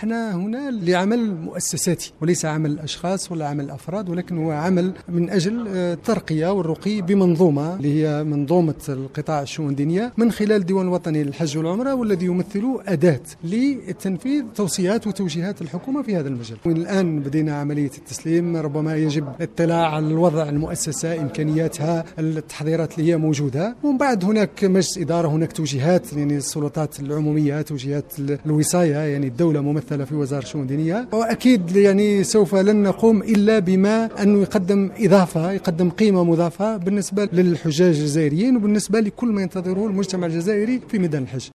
احنا هنا لعمل مؤسساتي وليس عمل أشخاص ولا عمل أفراد، ولكن هو عمل من أجل الترقية والرقي بمنظومة اللي هي منظومة القطاع الشؤون الدينية من خلال الديوان الوطني للحج والعمرة، والذي يمثل أداة لتنفيذ توصيات وتوجيهات الحكومة في هذا المجال. والآن بدينا عملية التسليم، ربما يجب الاطلاع على الوضع المؤسسة، إمكانياتها، التحضيرات اللي هي موجودة، ومن بعد هناك مجلس إدارة، هناك توجيهات يعني السلطات العمومية، توجيهات الوصاية، يعني الدولة ممثلة في وزارة الشؤون الدينية. وأكيد يعني سوف لن نقوم إلا بما أنه يقدم قيمة مضافة بالنسبة للحجاج الجزائريين وبالنسبة لكل ما ينتظره المجتمع الجزائري في ميدان الحج.